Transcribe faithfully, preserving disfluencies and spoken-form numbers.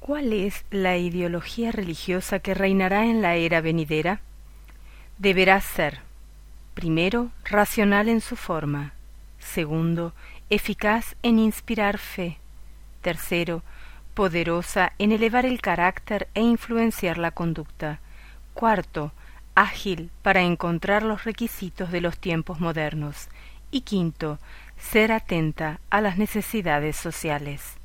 ¿Cuál es la ideología religiosa que reinará en la era venidera? Deberá ser, primero, racional en su forma; segundo, eficaz en inspirar fe; tercero, poderosa en elevar el carácter e influenciar la conducta; cuarto, ágil para encontrar los requisitos de los tiempos modernos; y quinto, ser atenta a las necesidades sociales.